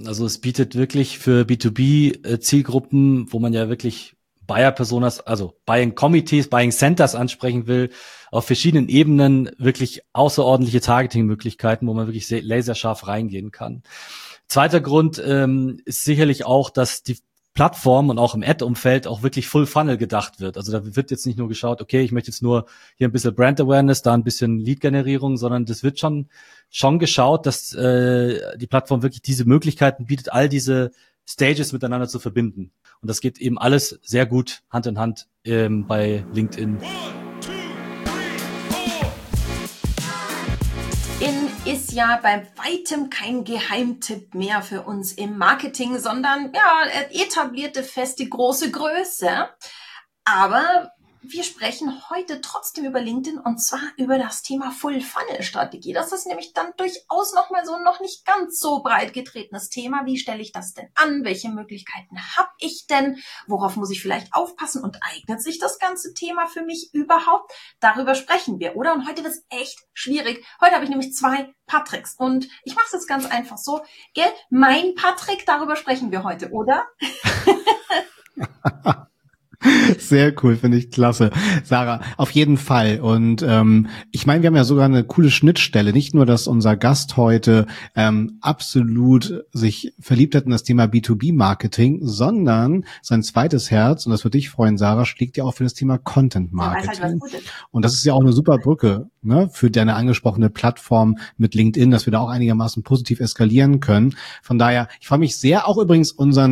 Also es bietet wirklich für B2B-Zielgruppen, wo man ja wirklich Buyer-Personas, also Buying-Committees, Buying-Centers ansprechen will, auf verschiedenen Ebenen wirklich außerordentliche Targeting-Möglichkeiten, wo man wirklich laserscharf reingehen kann. Zweiter Grund ist sicherlich auch, dass die Plattform und auch im Ad-Umfeld auch wirklich Full Funnel gedacht wird. Also da wird jetzt nicht nur geschaut, okay, ich möchte jetzt nur hier ein bisschen Brand Awareness, da ein bisschen Lead-Generierung, sondern das wird schon geschaut, dass die Plattform wirklich diese Möglichkeiten bietet, all diese Stages miteinander zu verbinden. Und das geht eben alles sehr gut Hand in Hand bei LinkedIn. Ist ja bei weitem kein Geheimtipp mehr für uns im Marketing, sondern ja, etablierte feste große Größe. Aber wir sprechen heute trotzdem über LinkedIn und zwar über das Thema Full-Funnel-Strategie. Das ist nämlich dann durchaus nochmal so ein noch nicht ganz so breit getretenes Thema. Wie stelle ich das denn an? Welche Möglichkeiten habe ich denn? Worauf muss ich vielleicht aufpassen? Und eignet sich das ganze Thema für mich überhaupt? Darüber sprechen wir, oder? Und heute wird es echt schwierig. Heute habe ich nämlich 2 Patricks und ich mache es jetzt ganz einfach so. Gell? Mein Patrick, darüber sprechen wir heute, oder? Sehr cool, finde ich klasse. Sarah, auf jeden Fall. Und ich meine, wir haben ja sogar eine coole Schnittstelle. Nicht nur, dass unser Gast heute absolut sich verliebt hat in das Thema B2B-Marketing, sondern sein zweites Herz, und das würde dich freuen, Sarah, schlägt ja auch für das Thema Content-Marketing. Und das ist ja auch eine super Brücke, ne, für deine angesprochene Plattform mit LinkedIn, dass wir da auch einigermaßen positiv eskalieren können. Von daher, ich freue mich sehr, auch übrigens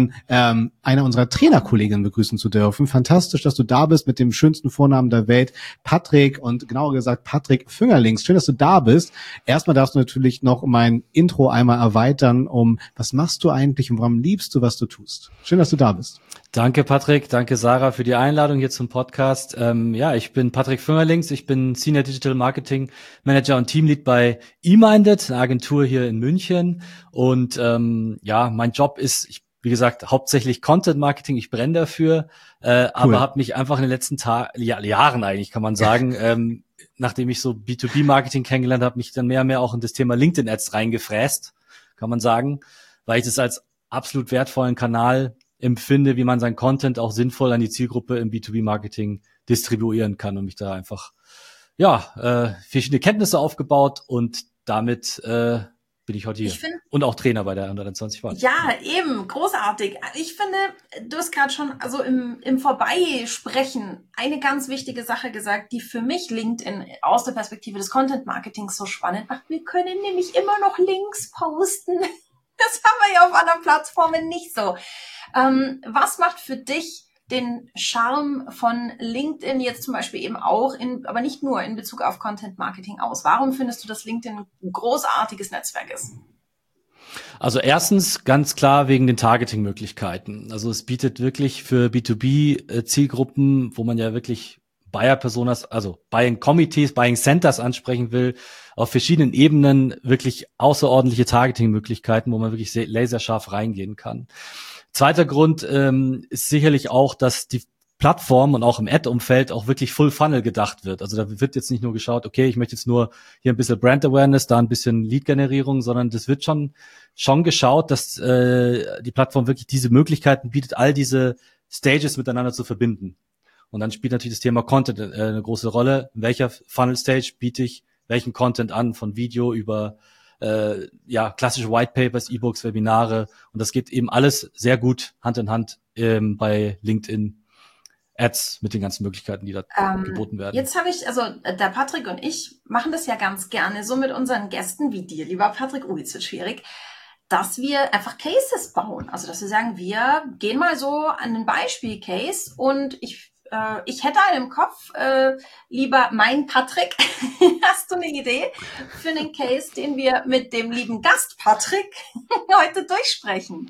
einer unserer Trainerkolleginnen begrüßen zu dürfen. Fantastisch, dass du da bist mit dem schönsten Vornamen der Welt, Patrick, und genauer gesagt Patrick Füngerlings. Schön, dass du da bist. Erstmal darfst du natürlich noch mein Intro einmal erweitern, was machst du eigentlich und warum liebst du, was du tust? Schön, dass du da bist. Danke, Patrick. Danke, Sarah, für die Einladung hier zum Podcast. Ich bin Patrick Füngerlings. Ich bin Senior Digital Marketing Manager und Teamlead bei eMinded, eine Agentur hier in München. Und mein Job ist, wie gesagt, hauptsächlich Content Marketing. Ich brenne dafür, cool. Aber habe mich einfach in den letzten Jahren eigentlich, kann man sagen, nachdem ich so B2B Marketing kennengelernt habe, mich dann mehr und mehr auch in das Thema LinkedIn Ads reingefräst, kann man sagen, weil ich das als absolut wertvollen Kanal empfinde, wie man sein Content auch sinnvoll an die Zielgruppe im B2B-Marketing distribuieren kann und mich da einfach, verschiedene Kenntnisse aufgebaut und damit bin ich heute hier. Und auch Trainer bei der 120 Watt. Ja, eben, großartig. Ich finde, du hast gerade schon also im Vorbeisprechen eine ganz wichtige Sache gesagt, die für mich LinkedIn aus der Perspektive des Content-Marketings so spannend macht. Wir können nämlich immer noch Links posten. Das haben wir ja auf anderen Plattformen nicht so. Was macht für dich den Charme von LinkedIn jetzt zum Beispiel eben auch, aber nicht nur in Bezug auf Content Marketing aus? Warum findest du, dass LinkedIn ein großartiges Netzwerk ist? Also erstens ganz klar wegen den Targeting-Möglichkeiten. Also es bietet wirklich für B2B-Zielgruppen, wo man ja wirklich Buyer-Personas, also Buying-Committees, Buying-Centers ansprechen will, auf verschiedenen Ebenen wirklich außerordentliche Targeting-Möglichkeiten, wo man wirklich laserscharf reingehen kann. Zweiter Grund ist sicherlich auch, dass die Plattform und auch im Ad-Umfeld auch wirklich Full Funnel gedacht wird. Also da wird jetzt nicht nur geschaut, okay, ich möchte jetzt nur hier ein bisschen Brand Awareness, da ein bisschen Lead-Generierung, sondern das wird schon geschaut, dass die Plattform wirklich diese Möglichkeiten bietet, all diese Stages miteinander zu verbinden. Und dann spielt natürlich das Thema Content eine große Rolle. In welcher Funnel-Stage biete ich welchen Content an, von Video über klassische White Papers, E-Books, Webinare, und das geht eben alles sehr gut Hand in Hand bei LinkedIn Ads mit den ganzen Möglichkeiten, die da geboten werden. Jetzt habe ich, also der Patrick und ich machen das ja ganz gerne so mit unseren Gästen wie dir, lieber Patrick, jetzt wird schwierig, dass wir einfach Cases bauen. Also dass wir sagen, wir gehen mal so an einen Beispiel-Case und ich hätte einen im Kopf, lieber mein Patrick, hast du eine Idee für einen Case, den wir mit dem lieben Gast Patrick heute durchsprechen?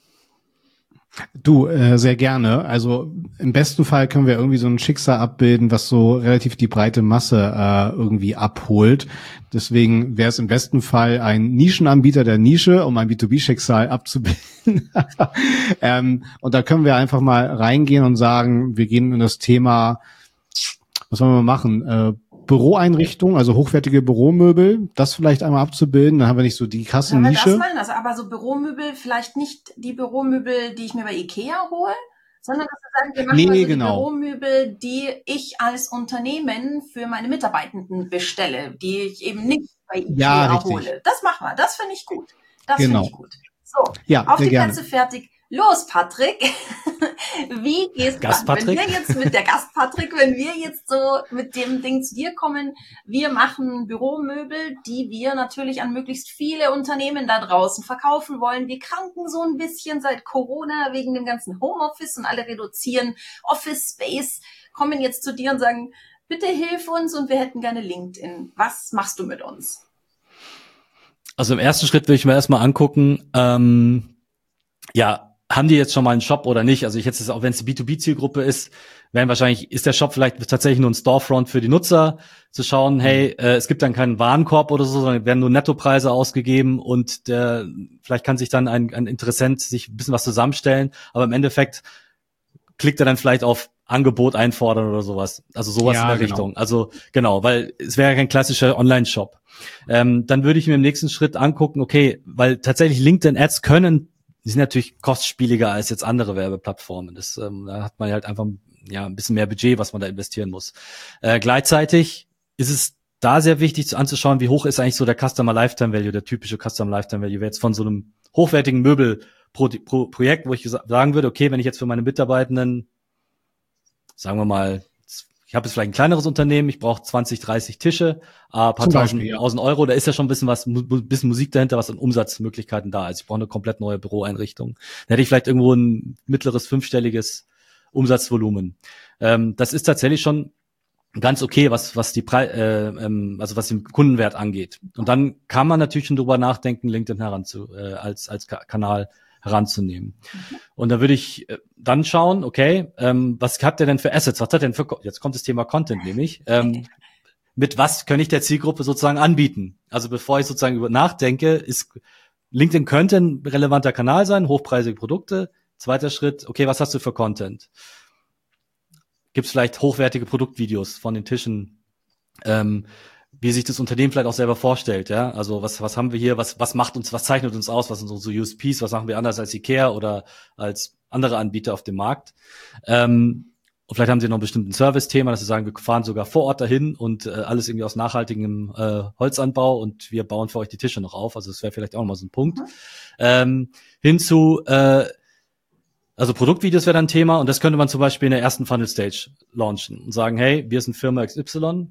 Du, sehr gerne. Also im besten Fall können wir irgendwie so ein Schicksal abbilden, was so relativ die breite Masse irgendwie abholt. Deswegen wäre es im besten Fall ein Nischenanbieter der Nische, um ein B2B-Schicksal abzubilden. Und da können wir einfach mal reingehen und sagen, wir gehen in das Thema, was wollen wir machen? Büroeinrichtungen, also hochwertige Büromöbel, das vielleicht einmal abzubilden, dann haben wir nicht so die Kassennische. Das machen, also aber so Büromöbel, vielleicht nicht die Büromöbel, die ich mir bei Ikea hole, sondern dass wir sagen, wir machen also die Büromöbel, die ich als Unternehmen für meine Mitarbeitenden bestelle, die ich eben nicht bei Ikea hole. Das machen wir, das finde ich gut. Das finde ich gut. So, auf die Plätze fertig. Los, Patrick. Wie gehst du an? Wenn wir jetzt mit der Gast-Patrick, wenn wir jetzt so mit dem Ding zu dir kommen, wir machen Büromöbel, die wir natürlich an möglichst viele Unternehmen da draußen verkaufen wollen. Wir kranken so ein bisschen seit Corona wegen dem ganzen Homeoffice und alle reduzieren Office Space, kommen jetzt zu dir und sagen, bitte hilf uns und wir hätten gerne LinkedIn. Was machst du mit uns? Also im ersten Schritt will ich mir erstmal angucken, haben die jetzt schon mal einen Shop oder nicht? Also ich jetzt, auch wenn es die B2B-Zielgruppe ist, ist der Shop vielleicht tatsächlich nur ein Storefront für die Nutzer, zu schauen, hey, es gibt dann keinen Warenkorb oder so, sondern werden nur Nettopreise ausgegeben und vielleicht kann sich dann ein Interessent sich ein bisschen was zusammenstellen, aber im Endeffekt klickt er dann vielleicht auf Angebot einfordern oder sowas. Also sowas in der Richtung. Also genau, weil es wäre kein klassischer Online-Shop. Dann würde ich mir im nächsten Schritt angucken, okay, weil tatsächlich LinkedIn-Ads die sind natürlich kostspieliger als jetzt andere Werbeplattformen. Da hat man halt einfach ein bisschen mehr Budget, was man da investieren muss. Gleichzeitig ist es da sehr wichtig anzuschauen, wie hoch ist eigentlich so der Customer Lifetime Value, der typische Customer Lifetime Value jetzt von so einem hochwertigen Möbelprojekt, wo ich sagen würde, okay, wenn ich jetzt für meine Mitarbeitenden, sagen wir mal, ich habe jetzt vielleicht ein kleineres Unternehmen, ich brauche 20, 30 Tische, ein paar tausend Euro, da ist ja schon ein bisschen Musik dahinter, was an Umsatzmöglichkeiten da ist. Ich brauche eine komplett neue Büroeinrichtung. Da hätte ich vielleicht irgendwo ein mittleres, fünfstelliges Umsatzvolumen. Das ist tatsächlich schon ganz okay, was den Kundenwert angeht. Und dann kann man natürlich schon drüber nachdenken, LinkedIn als Kanal heranzunehmen. Und da würde ich dann schauen, okay, was hat der denn für Assets? Was hat der denn jetzt kommt das Thema Content nämlich. Mit was kann ich der Zielgruppe sozusagen anbieten? Also bevor ich sozusagen über nachdenke, LinkedIn könnte ein relevanter Kanal sein, hochpreisige Produkte. Zweiter Schritt, okay, was hast du für Content? Gibt es vielleicht hochwertige Produktvideos von den Tischen? Wie sich das Unternehmen vielleicht auch selber vorstellt, ja. Also was haben wir hier, was zeichnet uns aus, was sind unsere USPs, was machen wir anders als Ikea oder als andere Anbieter auf dem Markt. Und vielleicht haben sie noch ein bestimmtes Service-Thema, dass sie sagen, wir fahren sogar vor Ort dahin und alles irgendwie aus nachhaltigem Holzanbau und wir bauen für euch die Tische noch auf. Also das wäre vielleicht auch noch mal so ein Punkt. Also Produktvideos wäre dann ein Thema und das könnte man zum Beispiel in der ersten Funnel Stage launchen und sagen, hey, wir sind Firma XY,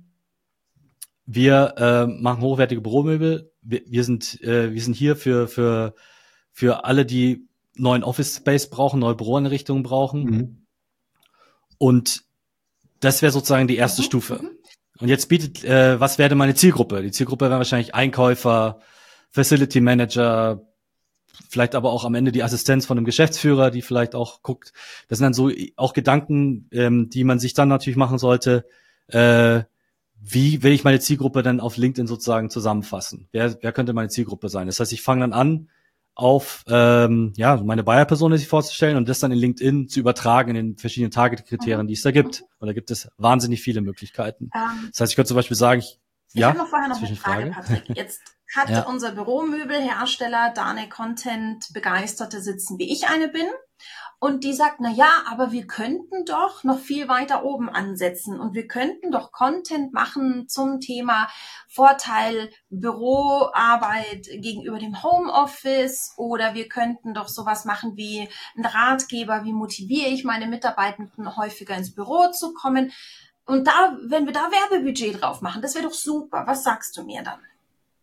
wir machen hochwertige Büromöbel. Wir sind hier für alle, die neuen Office Space brauchen, neue Büroeinrichtungen brauchen. Mhm. Und das wäre sozusagen die erste Stufe. Und jetzt was wäre denn meine Zielgruppe? Die Zielgruppe wäre wahrscheinlich Einkäufer, Facility Manager, vielleicht aber auch am Ende die Assistenz von einem Geschäftsführer, die vielleicht auch guckt. Das sind dann so auch Gedanken, die man sich dann natürlich machen sollte. Wie will ich meine Zielgruppe dann auf LinkedIn sozusagen zusammenfassen? Wer könnte meine Zielgruppe sein? Das heißt, ich fange dann an, auf meine Buyer-Persona sich vorzustellen und das dann in LinkedIn zu übertragen in den verschiedenen Target-Kriterien, die es da gibt. Und da gibt es wahnsinnig viele Möglichkeiten. Das heißt, ich könnte zum Beispiel sagen, ich habe noch vorher noch eine Frage, Patrick. Jetzt hat unser Büromöbelhersteller da eine Content-Begeisterte sitzen, wie ich eine bin. Und die sagt, na ja, aber wir könnten doch noch viel weiter oben ansetzen und wir könnten doch Content machen zum Thema Vorteil Büroarbeit gegenüber dem Homeoffice oder wir könnten doch sowas machen wie ein Ratgeber, wie motiviere ich meine Mitarbeitenden häufiger ins Büro zu kommen. Und wenn wir da Werbebudget drauf machen, das wäre doch super. Was sagst du mir dann?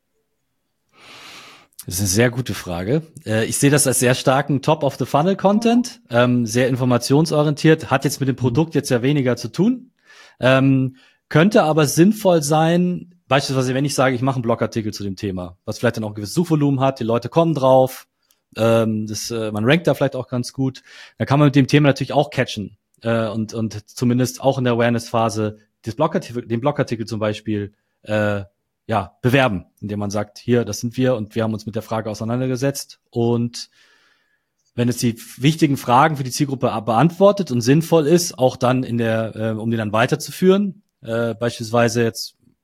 Das ist eine sehr gute Frage. Ich sehe das als sehr starken Top-of-the-Funnel-Content, sehr informationsorientiert, hat jetzt mit dem Produkt jetzt ja weniger zu tun, könnte aber sinnvoll sein, beispielsweise wenn ich sage, ich mache einen Blogartikel zu dem Thema, was vielleicht dann auch ein gewisses Suchvolumen hat, die Leute kommen drauf, man rankt da vielleicht auch ganz gut, da kann man mit dem Thema natürlich auch catchen und zumindest auch in der Awareness-Phase den Blogartikel zum Beispiel bewerben, indem man sagt, hier, das sind wir und wir haben uns mit der Frage auseinandergesetzt und wenn es die wichtigen Fragen für die Zielgruppe beantwortet und sinnvoll ist, auch dann um die dann weiterzuführen, beispielsweise jetzt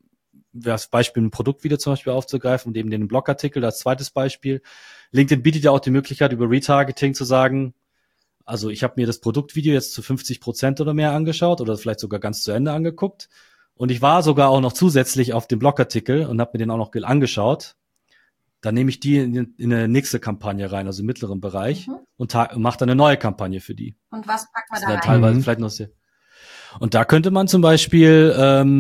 das Beispiel ein Produktvideo zum Beispiel aufzugreifen und eben den Blogartikel als zweites Beispiel. LinkedIn bietet ja auch die Möglichkeit, über Retargeting zu sagen, also ich habe mir das Produktvideo jetzt zu 50% oder mehr angeschaut oder vielleicht sogar ganz zu Ende angeguckt und ich war sogar auch noch zusätzlich auf dem Blogartikel und habe mir den auch noch angeschaut. Dann nehme ich die in eine nächste Kampagne rein, also im mittleren Bereich und mache dann eine neue Kampagne für die. Und was packt man Das da dann rein? teilweise vielleicht noch sehr. Und da könnte man zum Beispiel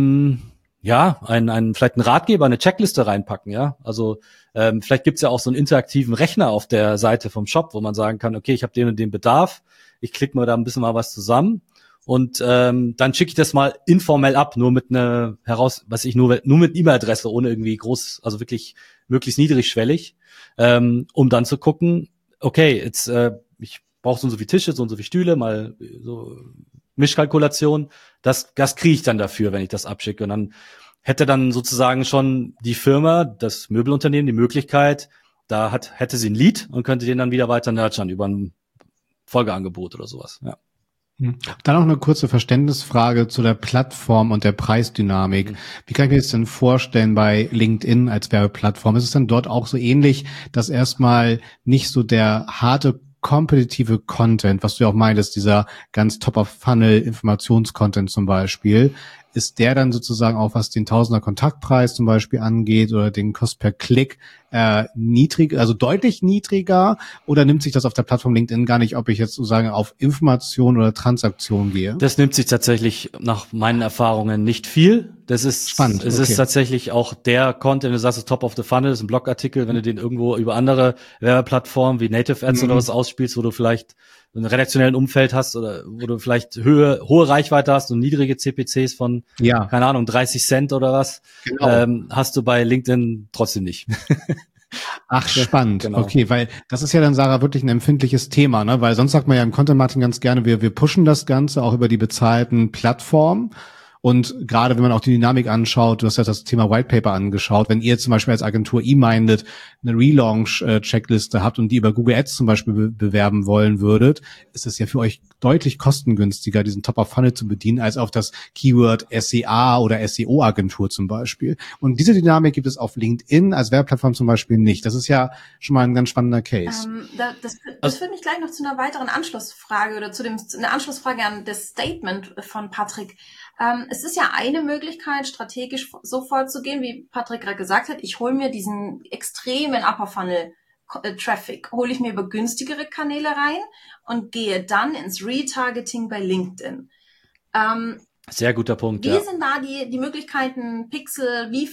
vielleicht einen Ratgeber, eine Checkliste reinpacken, ja. Also vielleicht gibt's ja auch so einen interaktiven Rechner auf der Seite vom Shop, wo man sagen kann, okay, ich habe den und den Bedarf, ich klicke mir da ein bisschen mal was zusammen und dann schicke ich das mal informell ab, nur mit einer nur mit E-Mail-Adresse, ohne irgendwie groß, also wirklich möglichst niedrigschwellig, um dann zu gucken, okay, jetzt ich brauche so und so viele Tische, so und so viele Stühle, mal so Mischkalkulation, das kriege ich dann dafür, wenn ich das abschicke. Und dann hätte dann sozusagen schon die Firma, das Möbelunternehmen, die Möglichkeit, hätte sie ein Lead und könnte den dann wieder weiter nurturen über ein Folgeangebot oder sowas. Ja. Dann noch eine kurze Verständnisfrage zu der Plattform und der Preisdynamik. Wie kann ich mir das denn vorstellen bei LinkedIn als Werbeplattform? Ist es dann dort auch so ähnlich, dass erstmal nicht so der harte kompetitive Content, was du ja auch meintest, dieser ganz Top-of-Funnel-Informationscontent zum Beispiel, ist der dann sozusagen auch, was den Tausender Kontaktpreis zum Beispiel angeht oder den Kost per Klick niedrig, also deutlich niedriger, oder nimmt sich das auf der Plattform LinkedIn gar nicht, ob ich jetzt sozusagen auf Information oder Transaktion gehe? Das nimmt sich tatsächlich nach meinen Erfahrungen nicht viel. Das ist spannend. Es ist tatsächlich auch der Content, du sagst, Top of the Funnel, das ist ein Blogartikel, wenn du den irgendwo über andere Werbeplattformen wie Native Ads oder was ausspielst, wo du vielleicht einen redaktionellen Umfeld hast oder wo du vielleicht hohe Reichweite hast und niedrige CPCs von, keine Ahnung, 30 Cent oder was, hast du bei LinkedIn trotzdem nicht. Ach, spannend. Genau. Okay, weil das ist ja dann, Sarah, wirklich ein empfindliches Thema, ne? Weil sonst sagt man ja im Content Marketing ganz gerne, wir pushen das Ganze auch über die bezahlten Plattformen. Und gerade wenn man auch die Dynamik anschaut, du hast ja das Thema White Paper angeschaut, wenn ihr zum Beispiel als Agentur eMinded eine Relaunch-Checkliste habt und die über Google Ads zum Beispiel bewerben wollen würdet, ist es ja für euch deutlich kostengünstiger, diesen Top-of-Funnel zu bedienen, als auf das Keyword SEA oder SEO-Agentur zum Beispiel. Und diese Dynamik gibt es auf LinkedIn als Werbeplattform zum Beispiel nicht. Das ist ja schon mal ein ganz spannender Case. Das führt mich gleich noch zu einer weiteren Anschlussfrage oder eine Anschlussfrage an das Statement von Patrick. Es ist ja eine Möglichkeit, strategisch so vorzugehen, wie Patrick gerade gesagt hat. Ich hole mir diesen extremen Upper Funnel Traffic, hole ich mir über günstigere Kanäle rein und gehe dann ins Retargeting bei LinkedIn. Sehr guter Punkt. Wie sind da die Möglichkeiten, Pixel, wie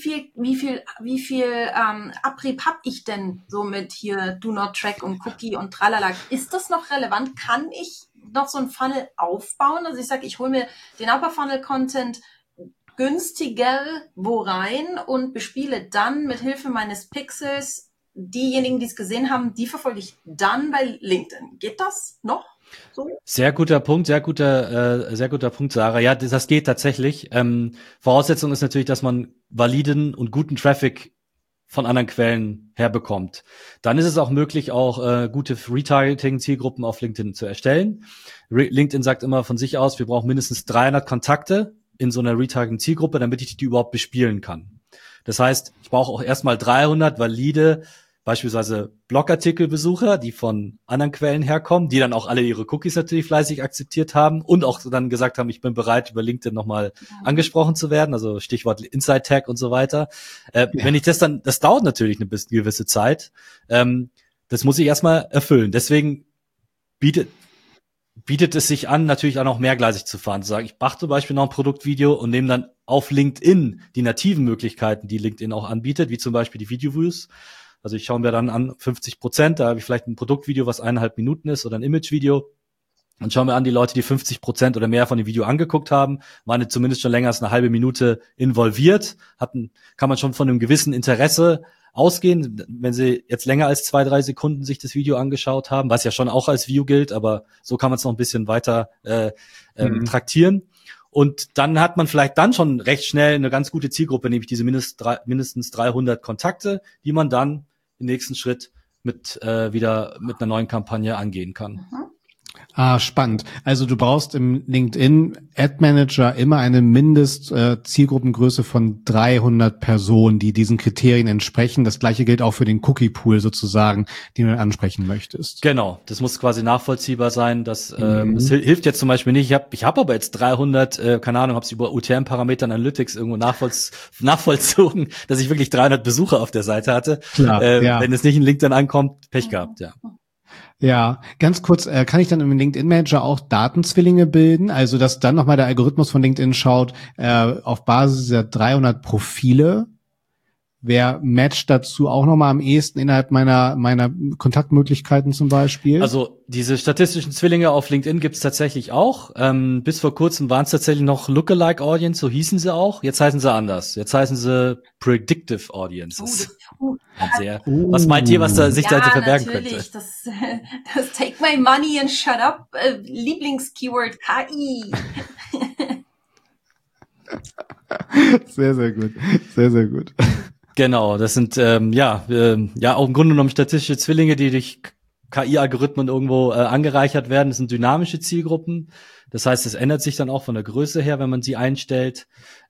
viel Abrieb habe ich denn so mit hier Do Not Track und Cookie und tralala? Ist das noch relevant? Kann ich noch so ein Funnel aufbauen? Also ich sage, ich hole mir den Upper Funnel Content günstiger wo rein und bespiele dann mit Hilfe meines Pixels diejenigen, die es gesehen haben, die verfolge ich dann bei LinkedIn. Geht das noch? So? Sehr guter Punkt, sehr guter Punkt, Sarah. Ja, das geht tatsächlich. Voraussetzung ist natürlich, dass man validen und guten Traffic von anderen Quellen herbekommt. Dann ist es auch möglich, auch gute Retargeting-Zielgruppen auf LinkedIn zu erstellen. LinkedIn sagt immer von sich aus, wir brauchen mindestens 300 Kontakte in so einer Retargeting-Zielgruppe, damit ich die überhaupt bespielen kann. Das heißt, ich brauche auch erstmal 300 valide, beispielsweise Blogartikelbesucher, die von anderen Quellen herkommen, die dann auch alle ihre Cookies natürlich fleißig akzeptiert haben und auch dann gesagt haben, ich bin bereit, über LinkedIn nochmal angesprochen zu werden, also Stichwort Inside Tag und so weiter. Wenn ich das dauert natürlich eine gewisse Zeit. Das muss ich erstmal erfüllen. Deswegen bietet es sich an, natürlich auch noch mehrgleisig zu fahren, zu sagen, ich mache zum Beispiel noch ein Produktvideo und nehme dann auf LinkedIn die nativen Möglichkeiten, die LinkedIn auch anbietet, wie zum Beispiel die Video-Views. Also ich schaue mir dann an 50%, da habe ich vielleicht ein Produktvideo, was 1,5 Minuten ist oder ein Imagevideo und schaue mir an, die Leute, die 50% oder mehr von dem Video angeguckt haben, waren jetzt zumindest schon länger als eine halbe Minute involviert, kann man schon von einem gewissen Interesse ausgehen, wenn sie jetzt länger als 2-3 Sekunden sich das Video angeschaut haben, was ja schon auch als View gilt, aber so kann man es noch ein bisschen weiter traktieren. Und dann hat man vielleicht dann schon recht schnell eine ganz gute Zielgruppe, nämlich diese mindestens 300 Kontakte, die man dann im nächsten Schritt wieder mit einer neuen Kampagne angehen kann. Spannend. Also du brauchst im LinkedIn Ad Manager immer eine Mindest-Zielgruppengröße von 300 Personen, die diesen Kriterien entsprechen. Das gleiche gilt auch für den Cookie-Pool sozusagen, den du ansprechen möchtest. Genau, das muss quasi nachvollziehbar sein. Das hilft jetzt zum Beispiel nicht. Ich hab aber jetzt 300, keine Ahnung, habe es über UTM-Parameter Analytics irgendwo nachvollzogen, dass ich wirklich 300 Besucher auf der Seite hatte. Klar, Wenn es nicht in LinkedIn ankommt, Pech gehabt, ja. Ja, ganz kurz, kann ich dann im LinkedIn Manager auch Datenzwillinge bilden? Also, dass dann nochmal der Algorithmus von LinkedIn schaut, auf Basis der 300 Profile, wer matcht dazu auch nochmal am ehesten innerhalb meiner Kontaktmöglichkeiten zum Beispiel? Also diese statistischen Zwillinge auf LinkedIn gibt's tatsächlich auch. Bis vor kurzem waren es tatsächlich noch Lookalike Audience, so hießen sie auch. Jetzt heißen sie anders. Jetzt heißen sie Predictive Audiences. Was meint ihr, was da sich da verbergen könnte? Das Take My Money and Shut Up Lieblingskeyword KI. Sehr, sehr gut. Sehr, sehr gut. Genau, das sind auch im Grunde genommen statistische Zwillinge, die durch KI-Algorithmen irgendwo angereichert werden. Das sind dynamische Zielgruppen. Das heißt, es ändert sich dann auch von der Größe her, wenn man sie einstellt.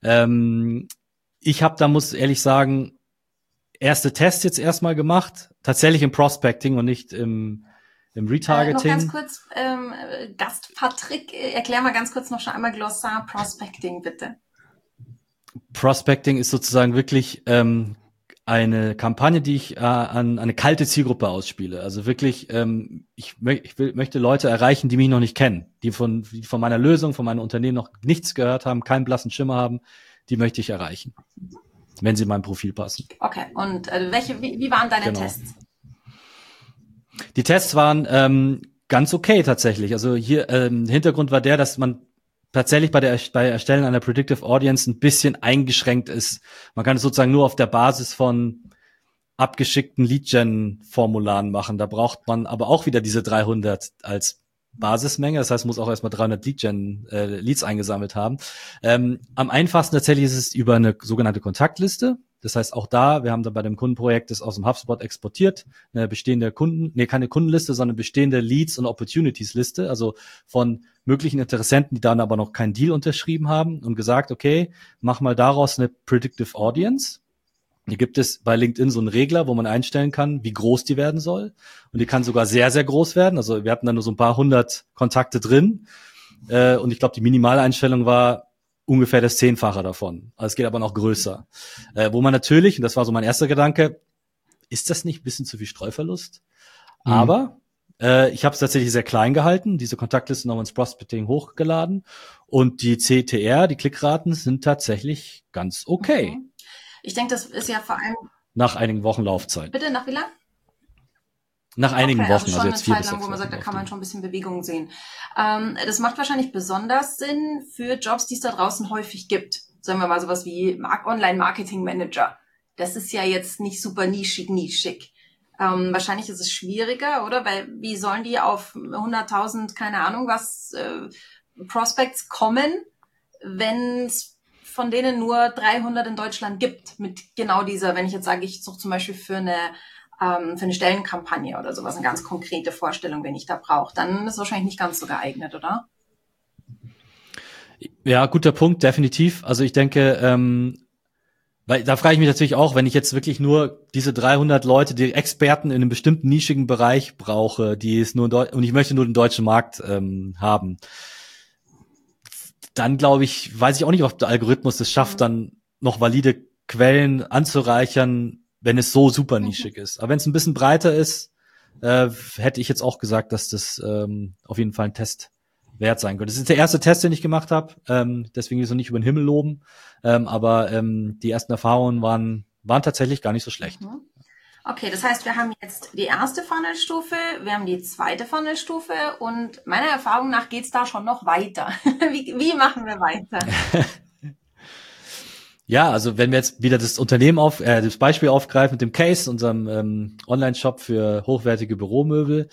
Ich habe da, muss ehrlich sagen, erste Tests jetzt erstmal gemacht, tatsächlich im Prospecting und nicht im Retargeting. Noch ganz kurz, Gast Patrick, erklär mal ganz kurz noch schon einmal Glossar Prospecting, bitte. Prospecting ist sozusagen wirklich eine Kampagne, die ich an eine kalte Zielgruppe ausspiele. Also wirklich, ich möchte Leute erreichen, die mich noch nicht kennen, die von meiner Lösung, von meinem Unternehmen noch nichts gehört haben, keinen blassen Schimmer haben, die möchte ich erreichen, wenn sie in mein Profil passen. Okay, und wie waren deine Tests? Die Tests waren ganz okay tatsächlich. Also hier Hintergrund war der, dass man tatsächlich bei Erstellen einer Predictive Audience ein bisschen eingeschränkt ist. Man kann es sozusagen nur auf der Basis von abgeschickten Lead-Gen-Formularen machen. Da braucht man aber auch wieder diese 300 als Basismenge. Das heißt, man muss auch erstmal 300 Leads eingesammelt haben. Am einfachsten tatsächlich ist es über eine sogenannte Kontaktliste. Das heißt, auch da, wir haben da bei dem Kundenprojekt das aus dem HubSpot exportiert, eine bestehende keine Kundenliste, sondern bestehende Leads- und Opportunities-Liste, also von möglichen Interessenten, die dann aber noch keinen Deal unterschrieben haben und gesagt, okay, mach mal daraus eine Predictive Audience. Hier gibt es bei LinkedIn so einen Regler, wo man einstellen kann, wie groß die werden soll. Und die kann sogar sehr, sehr groß werden. Also wir hatten da nur so ein paar 100 Kontakte drin. Und ich glaube, die Minimaleinstellung war ungefähr das 10-fache davon. Also es geht aber noch größer. Wo man natürlich, und das war so mein erster Gedanke, ist das nicht ein bisschen zu viel Streuverlust? Aber ich habe es tatsächlich sehr klein gehalten, diese Kontaktliste noch ins Prospecting hochgeladen und die CTR, die Klickraten sind tatsächlich ganz okay. Ich denke, das ist ja vor allem nach einigen Wochen Laufzeit. Bitte, nach wie lang? Nach einigen Wochen, also schon jetzt 4 eine bis Zeit lang, 6 wo man sagt, da Wochen kann man schon ein bisschen Bewegung sehen. Das macht wahrscheinlich besonders Sinn für Jobs, die es da draußen häufig gibt. Sagen wir mal sowas wie Online-Marketing-Manager. Das ist ja jetzt nicht super nischig. Wahrscheinlich ist es schwieriger, oder? Weil wie sollen die auf 100.000, keine Ahnung was, Prospects kommen, wenn es von denen nur 300 in Deutschland gibt mit genau dieser, wenn ich jetzt sage, ich suche zum Beispiel für eine Stellenkampagne oder sowas, eine ganz konkrete Vorstellung, wenn ich da brauche, dann ist es wahrscheinlich nicht ganz so geeignet, oder? Ja, guter Punkt, definitiv. Also ich denke, weil da frage ich mich natürlich auch, wenn ich jetzt wirklich nur diese 300 Leute, die Experten in einem bestimmten nischigen Bereich brauche, die es nur und ich möchte nur den deutschen Markt haben, dann glaube ich, weiß ich auch nicht, ob der Algorithmus es schafft, dann noch valide Quellen anzureichern, wenn es so super nischig ist. Aber wenn es ein bisschen breiter ist, hätte ich jetzt auch gesagt, dass das auf jeden Fall ein Test wert sein könnte. Das ist der erste Test, den ich gemacht habe, deswegen will ich so nicht über den Himmel loben, aber die ersten Erfahrungen waren tatsächlich gar nicht so schlecht. Okay, das heißt, wir haben jetzt die erste Funnelstufe, wir haben die zweite Funnelstufe und meiner Erfahrung nach geht's da schon noch weiter. Wie machen wir weiter? Ja, also wenn wir jetzt wieder das das Beispiel aufgreifen mit dem Case, unserem Online-Shop für hochwertige Büromöbel.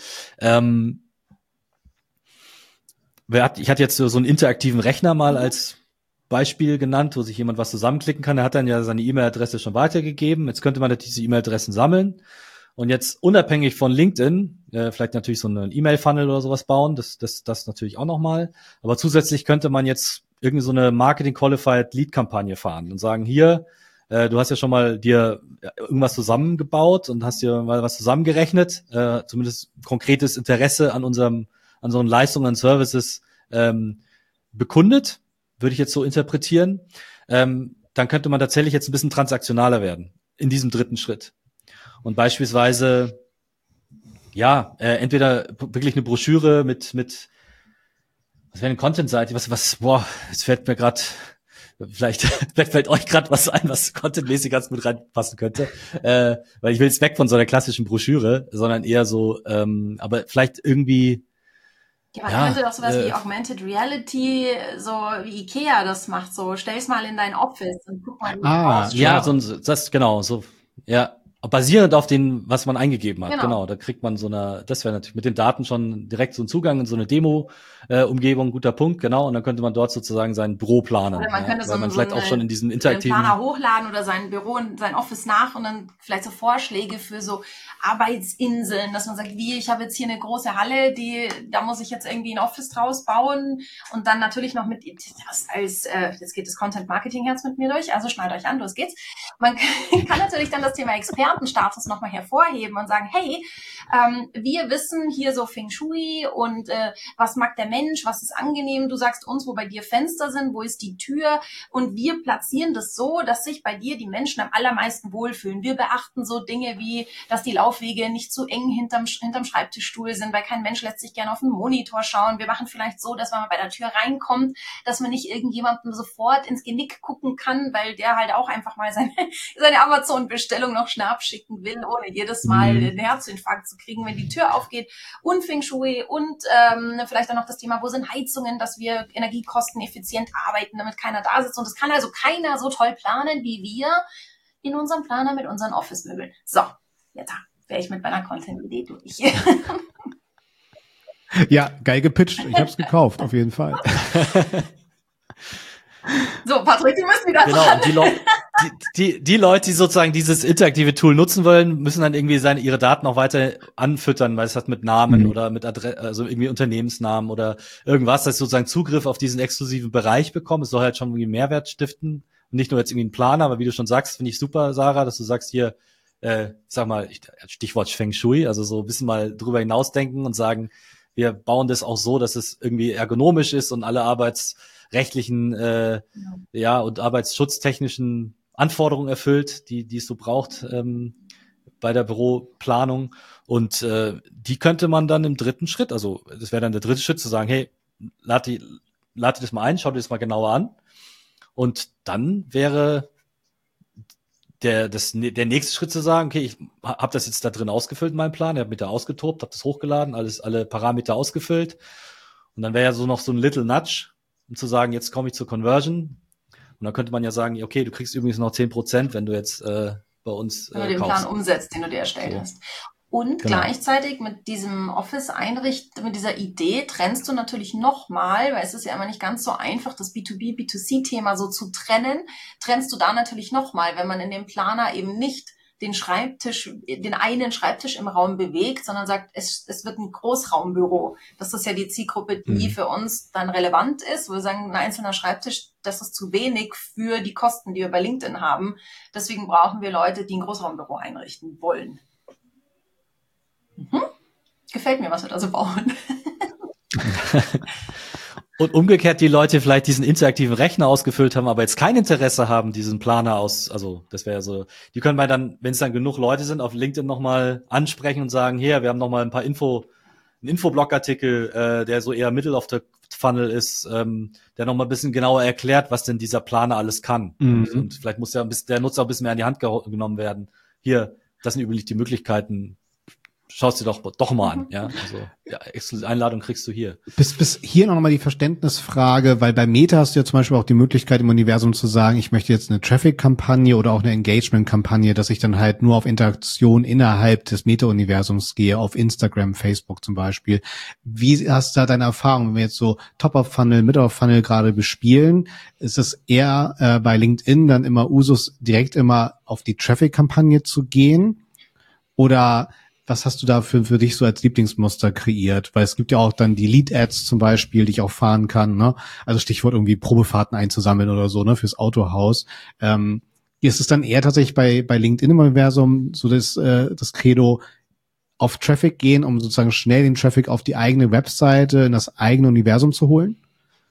Ich hatte jetzt so einen interaktiven Rechner mal als Beispiel genannt, wo sich jemand was zusammenklicken kann. Er hat dann ja seine E-Mail-Adresse schon weitergegeben. Jetzt könnte man diese E-Mail-Adressen sammeln und jetzt unabhängig von LinkedIn, vielleicht natürlich so einen E-Mail-Funnel oder sowas bauen, das natürlich auch nochmal. Aber zusätzlich könnte man jetzt irgendwie so eine Marketing-Qualified-Lead-Kampagne fahren und sagen, hier, du hast ja schon mal dir irgendwas zusammengebaut und hast dir mal was zusammengerechnet, zumindest konkretes Interesse an unseren Leistungen und Services bekundet, würde ich jetzt so interpretieren. Dann könnte man tatsächlich jetzt ein bisschen transaktionaler werden in diesem dritten Schritt. Und beispielsweise, entweder wirklich eine Broschüre mit was wäre eine Content-Seite, jetzt fällt mir gerade, vielleicht fällt euch gerade was ein, was contentmäßig ganz gut reinpassen könnte, weil ich will jetzt weg von so einer klassischen Broschüre, sondern eher so, aber vielleicht irgendwie. Ja, man könnte doch sowas wie Augmented Reality, so wie Ikea das macht, so stell's mal in dein Office und guck mal, wie es ausschaut. Ja, das genau, so, ja. Basierend auf den, was man eingegeben hat, genau. Da kriegt man das wäre natürlich mit den Daten schon direkt so einen Zugang in so eine Demo-Umgebung, guter Punkt, genau. Und dann könnte man dort sozusagen sein Büro planen. Oder man könnte weil man vielleicht auch schon in diesen interaktiven Planer hochladen oder sein Büro und sein Office nach und dann vielleicht so Vorschläge für so Arbeitsinseln, dass man sagt, ich habe jetzt hier eine große Halle, da muss ich jetzt irgendwie ein Office draus bauen und dann natürlich noch mit jetzt geht das Content-Marketing-Herz mit mir durch, also schneidet euch an, los geht's. Man kann natürlich dann das Thema Expertenstatus nochmal hervorheben und sagen, hey, wir wissen hier so Feng Shui und was mag der Mensch, was ist angenehm, du sagst uns, wo bei dir Fenster sind, wo ist die Tür und wir platzieren das so, dass sich bei dir die Menschen am allermeisten wohlfühlen. Wir beachten so Dinge wie, dass die Laufwege nicht zu eng hinterm Schreibtischstuhl sind, weil kein Mensch lässt sich gerne auf den Monitor schauen. Wir machen vielleicht so, dass wenn man bei der Tür reinkommt, dass man nicht irgendjemandem sofort ins Genick gucken kann, weil der halt auch einfach mal seine Amazon-Bestellung noch schnell abschicken will, ohne jedes Mal den Herzinfarkt zu kriegen, wenn die Tür aufgeht. Und Feng Shui und vielleicht auch noch das Thema, wo sind Heizungen, dass wir energiekosteneffizient arbeiten, damit keiner da sitzt. Und das kann also keiner so toll planen wie wir in unserem Planer mit unseren Office-Möbeln. So, jetzt wäre ich mit meiner Content-Idee durch. Ja, geil gepitcht. Ich habe es gekauft, auf jeden Fall. So, Patrick, du musst wieder dran. Die Leute, die sozusagen dieses interaktive Tool nutzen wollen, müssen dann irgendwie ihre Daten auch weiter anfüttern, weil es hat mit Namen oder mit also irgendwie Unternehmensnamen oder irgendwas, dass sozusagen Zugriff auf diesen exklusiven Bereich bekommen. Es soll halt schon irgendwie Mehrwert stiften und nicht nur jetzt irgendwie ein Planer, aber wie du schon sagst, finde ich super, Sarah, dass du sagst hier, Stichwort Feng Shui, also so ein bisschen mal drüber hinausdenken und sagen, wir bauen das auch so, dass es irgendwie ergonomisch ist und alle arbeitsrechtlichen und arbeitsschutztechnischen Anforderungen erfüllt, die es so braucht bei der Büroplanung. Und die könnte man dann im dritten Schritt, also das wäre dann der dritte Schritt, zu sagen, hey, lad das mal ein, schau dir das mal genauer an. Und dann wäre der nächste Schritt zu sagen, okay, ich habe das jetzt da drin ausgefüllt in meinem Plan, ich habe mich da ausgetobt, habe das hochgeladen, alle Parameter ausgefüllt. Und dann wäre ja so noch so ein Little Nudge, um zu sagen, jetzt komme ich zur Conversion. Und dann könnte man ja sagen, okay, du kriegst übrigens noch 10%, wenn du jetzt bei uns wenn du den Plan umsetzt, den du dir erstellt hast. Und gleichzeitig mit diesem Office-Einrichten, mit dieser Idee trennst du natürlich nochmal, weil es ist ja immer nicht ganz so einfach, das B2B, B2C-Thema so zu trennen, trennst du da natürlich nochmal, wenn man in dem Planer eben nicht den einen Schreibtisch im Raum bewegt, sondern sagt, es wird ein Großraumbüro. Das ist ja die Zielgruppe, die für uns dann relevant ist. Wo wir sagen, ein einzelner Schreibtisch, das ist zu wenig für die Kosten, die wir bei LinkedIn haben. Deswegen brauchen wir Leute, die ein Großraumbüro einrichten wollen. Gefällt mir, was wir da so bauen. Und umgekehrt die Leute vielleicht diesen interaktiven Rechner ausgefüllt haben, aber jetzt kein Interesse haben, diesen Planer also das wäre so, die können wir dann, wenn es dann genug Leute sind, auf LinkedIn nochmal ansprechen und sagen, hier, wir haben nochmal ein paar einen Infoblogartikel, der so eher Middle of the Funnel ist, der nochmal ein bisschen genauer erklärt, was denn dieser Planer alles kann. Und vielleicht muss der Nutzer auch ein bisschen mehr an die Hand genommen werden. Hier, das sind übrigens die Möglichkeiten, schaust dir doch mal an, ja. Also exklusive Einladung kriegst du hier. Bis hier noch mal die Verständnisfrage, weil bei Meta hast du ja zum Beispiel auch die Möglichkeit im Universum zu sagen, ich möchte jetzt eine Traffic-Kampagne oder auch eine Engagement-Kampagne, dass ich dann halt nur auf Interaktion innerhalb des Meta-Universums gehe, auf Instagram, Facebook zum Beispiel. Wie hast du da deine Erfahrung, wenn wir jetzt so Top-of-Funnel, Mid-of-Funnel gerade bespielen, ist es eher bei LinkedIn dann immer Usus direkt immer auf die Traffic-Kampagne zu gehen? Oder was hast du da für dich so als Lieblingsmuster kreiert? Weil es gibt ja auch dann die Lead-Ads zum Beispiel, die ich auch fahren kann, ne? Also Stichwort irgendwie Probefahrten einzusammeln oder so, ne? Fürs Autohaus. Ist es dann eher tatsächlich bei LinkedIn im Universum so das Credo, auf Traffic gehen, um sozusagen schnell den Traffic auf die eigene Webseite, in das eigene Universum zu holen?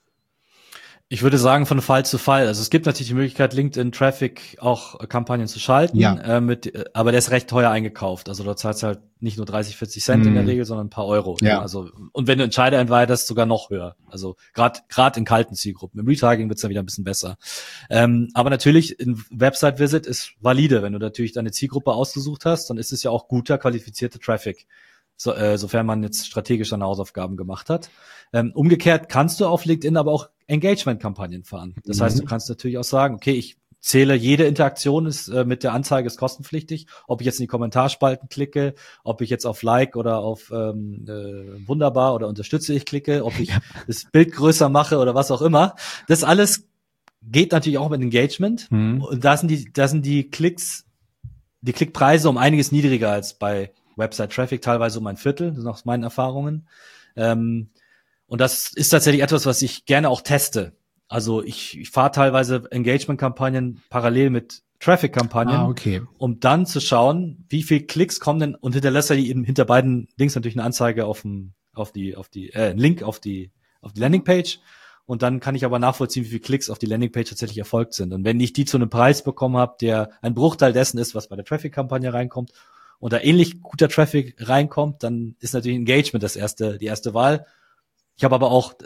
Ich würde sagen, von Fall zu Fall. Also es gibt natürlich die Möglichkeit, LinkedIn-Traffic auch Kampagnen zu schalten, Ja. Aber der ist recht teuer eingekauft. Also da zahlst du halt nicht nur 30, 40 Cent in der Regel, sondern ein paar Euro. Ja. Also, und wenn du Entscheider erweiterst, sogar noch höher. Also gerade in kalten Zielgruppen. Im Retargeting wird's dann wieder ein bisschen besser. Aber natürlich, ein Website-Visit ist valide. Wenn du natürlich deine Zielgruppe ausgesucht hast, dann ist es ja auch guter, qualifizierter Traffic. Sofern man jetzt strategisch seine Hausaufgaben gemacht hat. Umgekehrt kannst du auf LinkedIn aber auch Engagement-Kampagnen fahren. Das heißt, du kannst natürlich auch sagen, okay, ich zähle, jede Interaktion ist mit der Anzeige ist kostenpflichtig. Ob ich jetzt in die Kommentarspalten klicke, ob ich jetzt auf Like oder auf Wunderbar oder unterstütze ich klicke, ob ich das Bild größer mache oder was auch immer. Das alles geht natürlich auch mit Engagement. Und da sind die Klickpreise um einiges niedriger als bei Website-Traffic, teilweise um ein Viertel, das sind aus meinen Erfahrungen. Und das ist tatsächlich etwas, was ich gerne auch teste. Also ich fahre teilweise Engagement-Kampagnen parallel mit Traffic-Kampagnen, um dann zu schauen, wie viel Klicks kommen denn, und hinterlässt er eben hinter beiden Links natürlich eine Anzeige einen Link auf die Landingpage. Und dann kann ich aber nachvollziehen, wie viele Klicks auf die Landingpage tatsächlich erfolgt sind. Und wenn ich die zu einem Preis bekommen habe, der ein Bruchteil dessen ist, was bei der Traffic-Kampagne reinkommt, und da ähnlich guter Traffic reinkommt, dann ist natürlich Engagement die erste Wahl. Ich habe aber auch,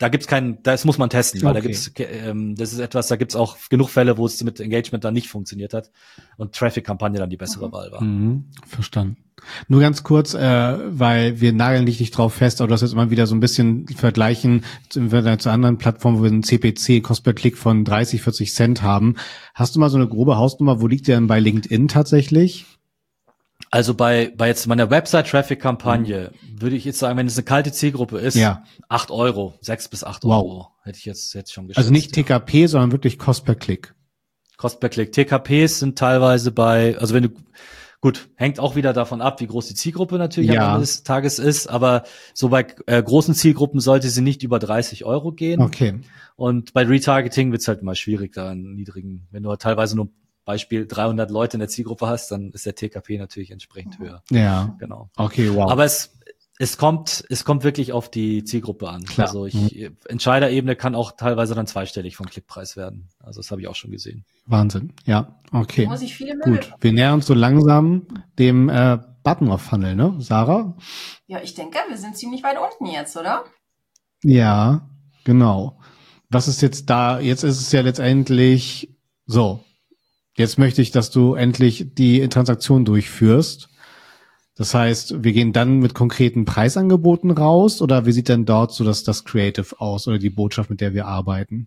das muss man testen, weil das ist etwas, da gibt's auch genug Fälle, wo es mit Engagement dann nicht funktioniert hat und Traffic-Kampagne dann die bessere Wahl war. Verstanden. Nur ganz kurz, weil wir nageln dich nicht drauf fest, aber du hast jetzt immer wieder so ein bisschen vergleichen zu anderen Plattformen, wo wir einen CPC, Cost per Klick von 30, 40 Cent haben. Hast du mal so eine grobe Hausnummer, wo liegt der denn bei LinkedIn tatsächlich? Also bei jetzt meiner Website-Traffic-Kampagne würde ich jetzt sagen, wenn es eine kalte Zielgruppe ist, 8 Euro, 6 bis 8 Euro hätte ich jetzt schon geschätzt. Also nicht TKP, sondern wirklich Cost per Klick. Cost per Klick. TKPs sind teilweise also hängt auch wieder davon ab, wie groß die Zielgruppe natürlich am Ende des Tages ist, aber so bei großen Zielgruppen sollte sie nicht über 30 Euro gehen. Okay. Und bei Retargeting wird's halt mal schwierig, da einen niedrigen, wenn du teilweise nur Beispiel 300 Leute in der Zielgruppe hast, dann ist der TKP natürlich entsprechend höher. Ja. Genau. Okay, wow. Aber es kommt wirklich auf die Zielgruppe an. Klar. Also Entscheiderebene kann auch teilweise dann zweistellig vom Klickpreis werden. Also das habe ich auch schon gesehen. Wahnsinn. Ja, okay. Muss ich viele Müll. Gut. Wir nähern uns so langsam dem Button of Funnel, ne, Sarah? Ja, ich denke, wir sind ziemlich weit unten jetzt, oder? Ja, genau. Was ist jetzt da? Jetzt ist es ja letztendlich so. Jetzt möchte ich, dass du endlich die Transaktion durchführst. Das heißt, wir gehen dann mit konkreten Preisangeboten raus, oder wie sieht denn dort so das Creative aus oder die Botschaft, mit der wir arbeiten?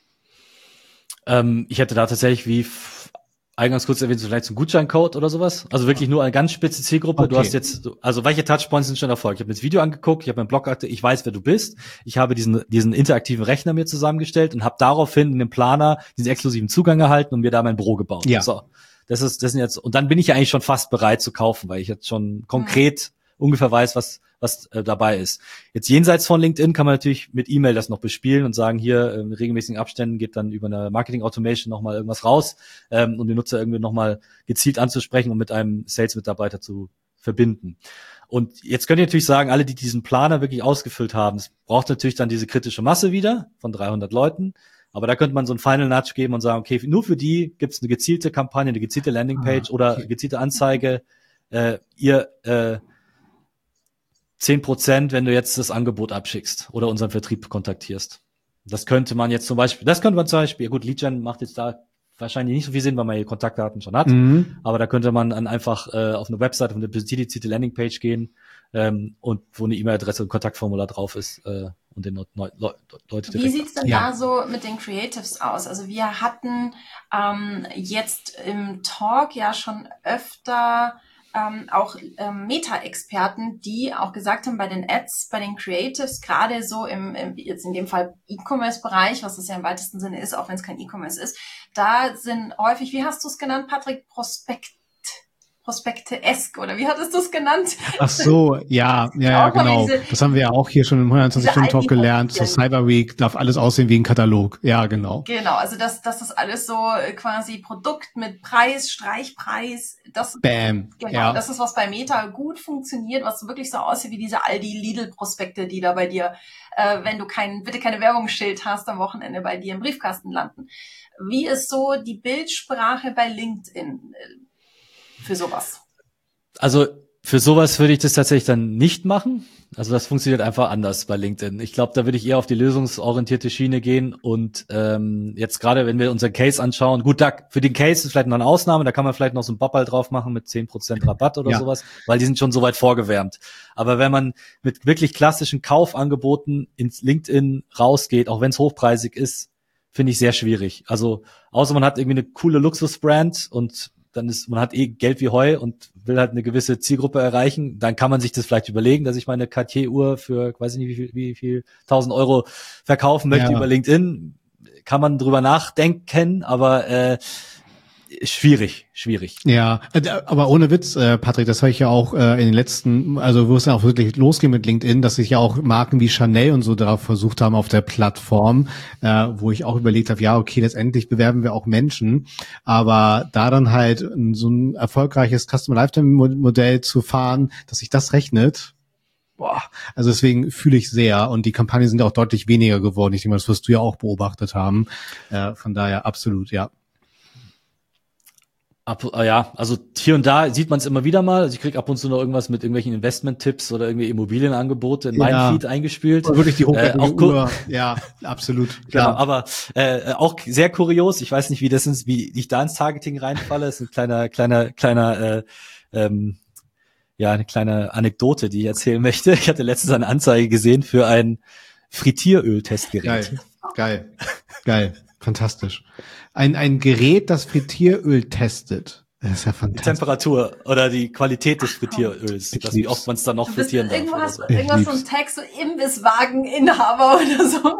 Ich hätte da tatsächlich, wie eingangs kurz erwähnt, vielleicht so einen Gutscheincode oder sowas. Also wirklich nur eine ganz spitze Zielgruppe. Okay. Du hast jetzt, also welche Touchpoints sind schon erfolgt? Ich habe mir das Video angeguckt, ich habe meinen Blog, ich weiß, wer du bist. Ich habe diesen interaktiven Rechner mir zusammengestellt und habe daraufhin in dem Planer diesen exklusiven Zugang erhalten und mir da mein Büro gebaut. Ja. So, das sind jetzt, und dann bin ich ja eigentlich schon fast bereit zu kaufen, weil ich jetzt schon konkret ungefähr weiß, was dabei ist. Jetzt jenseits von LinkedIn kann man natürlich mit E-Mail das noch bespielen und sagen, hier in regelmäßigen Abständen geht dann über eine Marketing-Automation nochmal irgendwas raus, um den Nutzer irgendwie nochmal gezielt anzusprechen und mit einem Sales-Mitarbeiter zu verbinden. Und jetzt könnt ihr natürlich sagen, alle, die diesen Planer wirklich ausgefüllt haben, es braucht natürlich dann diese kritische Masse wieder von 300 Leuten. Aber da könnte man so einen Final Nudge geben und sagen, okay, nur für die gibt es eine gezielte Kampagne, eine gezielte Landingpage oder eine gezielte Anzeige. Ihr 10%, wenn du jetzt das Angebot abschickst oder unseren Vertrieb kontaktierst. Das könnte man zum Beispiel, gut, Leadgen macht jetzt da wahrscheinlich nicht so viel Sinn, weil man die Kontaktdaten schon hat, aber da könnte man dann einfach auf eine Website, auf eine dedizierte Landingpage gehen und wo eine E-Mail-Adresse und Kontaktformular drauf ist und den Leute direkt. Wie sieht's denn da so mit den Creatives aus? Also wir hatten jetzt im Talk ja schon öfter auch Meta-Experten, die auch gesagt haben, bei den Ads, bei den Creatives, gerade so jetzt in dem Fall E-Commerce-Bereich, was das ja im weitesten Sinne ist, auch wenn es kein E-Commerce ist, da sind häufig, wie hast du es genannt, Patrick, Prospekte-esk, oder wie hattest du es genannt? Ach so, ja, genau. Das haben wir ja auch hier schon im 120-Stunden-Talk gelernt. Zur Cyber Week darf alles aussehen wie ein Katalog. Ja, genau. Genau, also dass das alles so quasi Produkt mit Preis, Streichpreis, Bam. Genau, ja. Das ist, was bei Meta gut funktioniert, was wirklich so aussieht wie diese Aldi-Lidl-Prospekte, die da bei dir, wenn du bitte keine Werbungsschild hast, am Wochenende bei dir im Briefkasten landen. Wie ist so die Bildsprache bei LinkedIn für sowas? Also für sowas würde ich das tatsächlich dann nicht machen. Also das funktioniert einfach anders bei LinkedIn. Ich glaube, da würde ich eher auf die lösungsorientierte Schiene gehen und jetzt gerade, wenn wir unseren Case anschauen, gut, für den Case ist vielleicht noch eine Ausnahme, da kann man vielleicht noch so ein Bobbal drauf machen mit 10% Rabatt oder sowas, weil die sind schon so weit vorgewärmt. Aber wenn man mit wirklich klassischen Kaufangeboten ins LinkedIn rausgeht, auch wenn es hochpreisig ist, finde ich sehr schwierig. Also außer man hat irgendwie eine coole Luxusbrand und man hat Geld wie Heu und will halt eine gewisse Zielgruppe erreichen, dann kann man sich das vielleicht überlegen, dass ich meine Cartier-Uhr für, weiß ich nicht, wie viel 1.000 Euro verkaufen möchte über LinkedIn. Kann man drüber nachdenken, aber schwierig. Ja, aber ohne Witz, Patrick, das habe ich ja auch in den letzten, also wo es dann auch wirklich losging mit LinkedIn, dass sich ja auch Marken wie Chanel und so darauf versucht haben auf der Plattform, wo ich auch überlegt habe, ja, okay, letztendlich bewerben wir auch Menschen, aber da dann halt so ein erfolgreiches Customer Lifetime Modell zu fahren, dass sich das rechnet, also deswegen fühle ich sehr und die Kampagnen sind auch deutlich weniger geworden. Ich denke mal, das wirst du ja auch beobachtet haben. Von daher absolut, ja. Ja, also hier und da sieht man es immer wieder mal. Also ich kriege ab und zu noch irgendwas mit irgendwelchen Investment-Tipps oder irgendwie Immobilienangebote in meinen Feed eingespielt. Wirklich die hochwertige Uhr. Ja, absolut. Genau, aber auch sehr kurios. Ich weiß nicht, wie ich da ins Targeting reinfalle. Das ist ein kleiner eine kleine Anekdote, die ich erzählen möchte. Ich hatte letztens eine Anzeige gesehen für ein Frittieröl-Testgerät. Geil. Fantastisch. Ein Gerät, das Frittieröl testet. Das ist ja fantastisch. Die Temperatur oder die Qualität des Frittieröls, wie oft man es dann noch frittieren darf. Irgendwas so ein Tag, so Imbisswageninhaber oder so.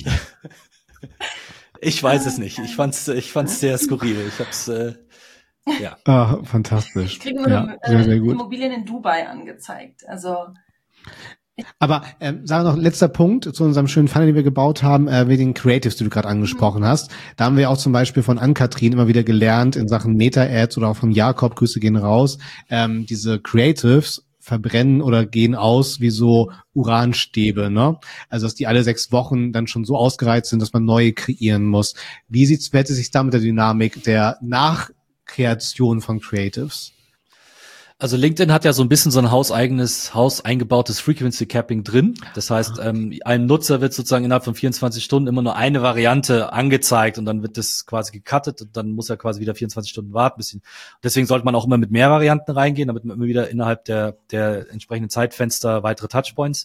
Ich weiß es nicht. Ich fand's sehr skurril. Ich hab's fantastisch. Ich kriege nur sehr gut. Immobilien in Dubai angezeigt. Also aber sagen wir noch, letzter Punkt zu unserem schönen Funnel, den wir gebaut haben, mit den Creatives, die du gerade angesprochen hast. Da haben wir auch zum Beispiel von Ann-Kathrin immer wieder gelernt in Sachen Meta-Ads oder auch von Jakob, Grüße gehen raus, diese Creatives verbrennen oder gehen aus wie so Uranstäbe, ne? Also dass die alle 6 Wochen dann schon so ausgereizt sind, dass man neue kreieren muss. Wie verhält es sich da mit der Dynamik der Nachkreation von Creatives? Also LinkedIn hat ja so ein bisschen so ein hauseingebautes Frequency Capping drin. Das heißt, einem Nutzer wird sozusagen innerhalb von 24 Stunden immer nur eine Variante angezeigt und dann wird das quasi gecuttet und dann muss er quasi wieder 24 Stunden warten. Deswegen sollte man auch immer mit mehr Varianten reingehen, damit man immer wieder innerhalb der entsprechenden Zeitfenster weitere Touchpoints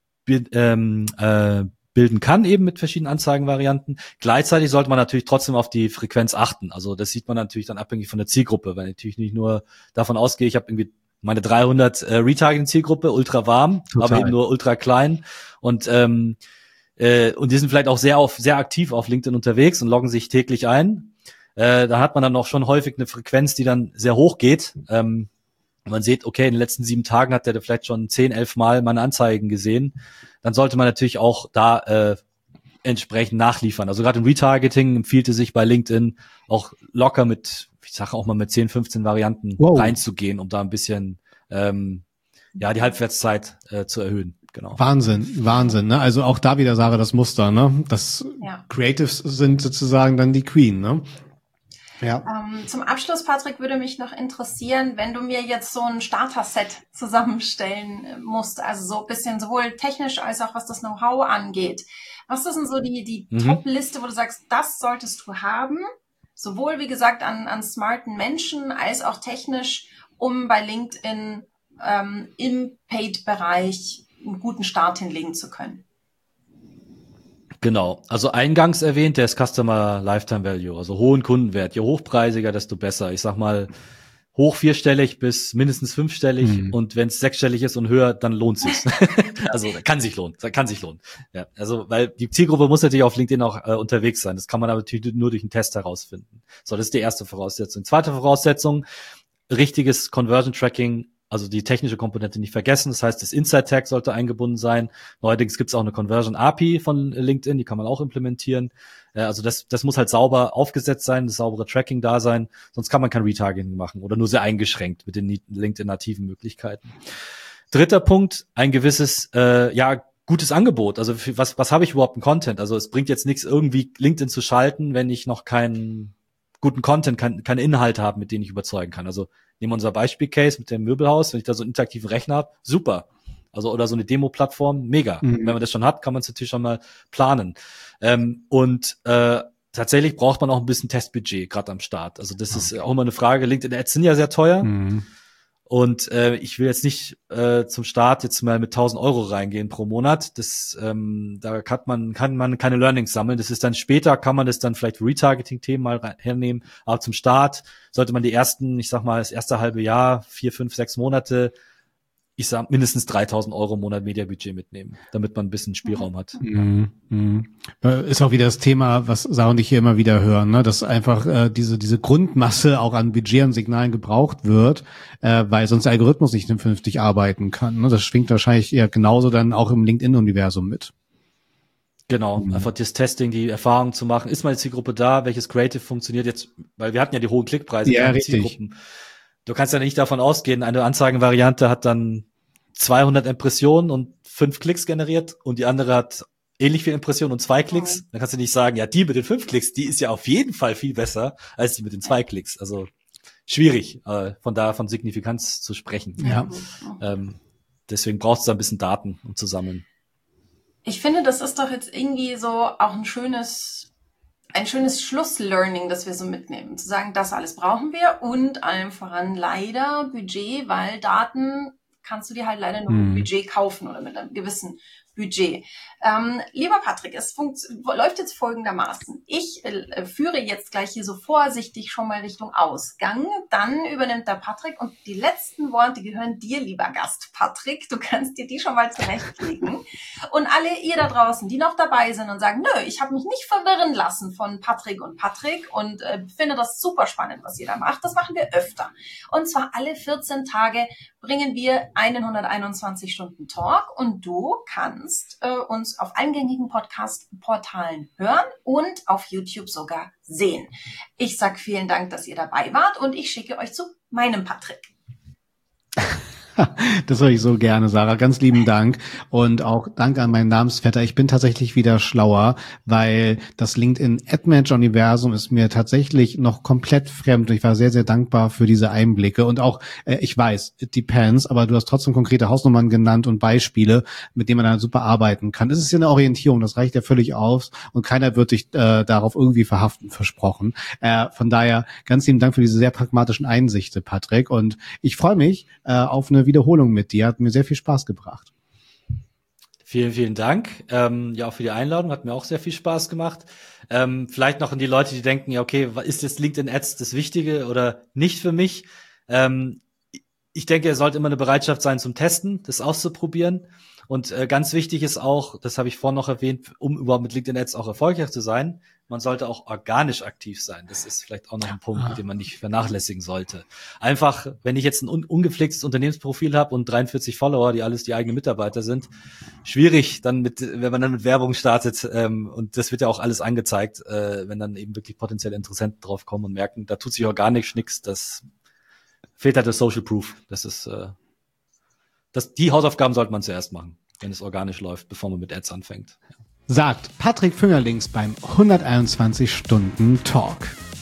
bilden kann, eben mit verschiedenen Anzeigenvarianten. Gleichzeitig sollte man natürlich trotzdem auf die Frequenz achten. Also das sieht man natürlich dann abhängig von der Zielgruppe, weil ich natürlich nicht nur davon ausgehe, ich habe irgendwie meine 300 Retargeting-Zielgruppe, ultra warm, aber eben nur ultra klein und die sind vielleicht auch sehr aktiv auf LinkedIn unterwegs und loggen sich täglich ein. Da hat man dann auch schon häufig eine Frequenz, die dann sehr hoch geht. Man sieht, okay, in den letzten 7 Tagen hat der vielleicht schon 10, 11 Mal meine Anzeigen gesehen. Dann sollte man natürlich auch da entsprechend nachliefern. Also gerade im Retargeting empfiehlt es sich bei LinkedIn auch locker mit 10, 15 Varianten reinzugehen, um da ein bisschen die Halbwertszeit zu erhöhen. Genau. Wahnsinn, ne? Also auch da wieder, Sarah, das Muster, ne? Creatives sind sozusagen dann die Queen, ne? Ja. Zum Abschluss, Patrick, würde mich noch interessieren, wenn du mir jetzt so ein Starter-Set zusammenstellen musst, also so ein bisschen sowohl technisch als auch was das Know-how angeht. Was ist denn so die Top-Liste, wo du sagst, das solltest du haben, sowohl, wie gesagt, an smarten Menschen als auch technisch, um bei LinkedIn im Paid-Bereich einen guten Start hinlegen zu können? Genau, also eingangs erwähnt, der ist Customer Lifetime Value, also hohen Kundenwert. Je hochpreisiger, desto besser. Ich sag mal, hoch 4-stellig bis mindestens 5-stellig und wenn es 6-stellig ist und höher, dann lohnt sich's. Also kann sich lohnen. Ja, also weil die Zielgruppe muss natürlich auf LinkedIn auch unterwegs sein. Das kann man aber natürlich nur durch einen Test herausfinden. So, das ist die erste Voraussetzung. Zweite Voraussetzung, richtiges Conversion Tracking, also die technische Komponente nicht vergessen. Das heißt, das Insight Tag sollte eingebunden sein. Neuerdings gibt es auch eine Conversion API von LinkedIn, die kann man auch implementieren. Also das muss halt sauber aufgesetzt sein, das saubere Tracking da sein, sonst kann man kein Retargeting machen oder nur sehr eingeschränkt mit den LinkedIn-nativen Möglichkeiten. Dritter Punkt, ein gewisses, gutes Angebot. Also was habe ich überhaupt im Content? Also es bringt jetzt nichts, irgendwie LinkedIn zu schalten, wenn ich noch keinen guten Content, keine Inhalte habe, mit denen ich überzeugen kann. Also nehmen wir unser Beispiel-Case mit dem Möbelhaus, wenn ich da so einen interaktiven Rechner habe, super. Also oder so eine Demo-Plattform, mega. Wenn man das schon hat, kann man es natürlich schon mal planen. Tatsächlich braucht man auch ein bisschen Testbudget gerade am Start. Also das ist auch immer eine Frage. LinkedIn-Ads sind ja sehr teuer. Und ich will jetzt nicht zum Start jetzt mal mit 1.000 Euro reingehen pro Monat. Da kann man keine Learnings sammeln. Das ist dann später, kann man das dann vielleicht Retargeting-Themen mal hernehmen. Aber zum Start sollte man das erste halbe Jahr, 4, 5, 6 Monate, mindestens 3.000 Euro im Monat Mediabudget mitnehmen, damit man ein bisschen Spielraum hat. Ist auch wieder das Thema, was Sarah und ich hier immer wieder hören, ne? Dass einfach diese Grundmasse auch an Budget und Signalen gebraucht wird, weil sonst der Algorithmus nicht vernünftig arbeiten kann. Ne? Das schwingt wahrscheinlich eher genauso dann auch im LinkedIn-Universum mit. Genau, einfach das Testing, die Erfahrung zu machen. Ist meine Zielgruppe da? Welches Creative funktioniert jetzt? Weil wir hatten ja die hohen Klickpreise. Ja, richtig. Du kannst ja nicht davon ausgehen, eine Anzeigenvariante hat dann 200 Impressionen und 5 Klicks generiert und die andere hat ähnlich viel Impressionen und 2 Klicks. Dann kannst du nicht sagen, ja, die mit den 5 Klicks, die ist ja auf jeden Fall viel besser als die mit den 2 Klicks. Also schwierig, von Signifikanz zu sprechen. Ja. Deswegen braucht es da ein bisschen Daten, um zu sammeln. Ich finde, das ist doch jetzt irgendwie so auch ein schönes Schlusslearning, das wir so mitnehmen. Zu sagen, das alles brauchen wir und allem voran leider Budget, weil Daten kannst du dir halt leider nur mit Budget kaufen oder mit einem gewissen Budget. Lieber Patrick, es läuft jetzt folgendermaßen. Ich führe jetzt gleich hier so vorsichtig schon mal Richtung Ausgang. Dann übernimmt der Patrick und die letzten Worte gehören dir, lieber Gast Patrick. Du kannst dir die schon mal zurechtlegen. Und alle ihr da draußen, die noch dabei sind und sagen, nö, ich habe mich nicht verwirren lassen von Patrick und finde das super spannend, was ihr da macht. Das machen wir öfter. Und zwar alle 14 Tage bringen wir 121 Stunden Talk und du kannst uns auf allen gängigen Podcast-Portalen hören und auf YouTube sogar sehen. Ich sag vielen Dank, dass ihr dabei wart und ich schicke euch zu meinem Patrick. Das höre ich so gerne, Sarah. Ganz lieben Dank. Und auch Dank an meinen Namensvetter. Ich bin tatsächlich wieder schlauer, weil das LinkedIn Ad Manager Universum ist mir tatsächlich noch komplett fremd. Und ich war sehr, sehr dankbar für diese Einblicke. Und auch, ich weiß, it depends, aber du hast trotzdem konkrete Hausnummern genannt und Beispiele, mit denen man dann super arbeiten kann. Es ist ja eine Orientierung, das reicht ja völlig aus. Und keiner wird dich darauf irgendwie verhaften, versprochen. Von daher ganz lieben Dank für diese sehr pragmatischen Einsichten, Patrick. Und ich freue mich auf eine Wiederholung mit dir. Hat mir sehr viel Spaß gebracht. Vielen, vielen Dank. Auch für die Einladung. Hat mir auch sehr viel Spaß gemacht. Vielleicht noch an die Leute, die denken, ja, okay, ist jetzt LinkedIn Ads das Wichtige oder nicht für mich? Ich denke, es sollte immer eine Bereitschaft sein zum Testen, das auszuprobieren. Und ganz wichtig ist auch, das habe ich vorhin noch erwähnt, um überhaupt mit LinkedIn Ads auch erfolgreich zu sein, man sollte auch organisch aktiv sein. Das ist vielleicht auch noch ein Punkt, den man nicht vernachlässigen sollte. Einfach, wenn ich jetzt ein ungepflegtes Unternehmensprofil habe und 43 Follower, die alles die eigenen Mitarbeiter sind, schwierig, wenn man dann mit Werbung startet. Und das wird ja auch alles angezeigt, wenn dann eben wirklich potenzielle Interessenten drauf kommen und merken, da tut sich organisch nichts. Das fehlt halt das Social Proof. Das ist die Hausaufgaben sollte man zuerst machen, wenn es organisch läuft, bevor man mit Ads anfängt. Ja. Sagt Patrick Füngerlings beim 121 Stunden Talk.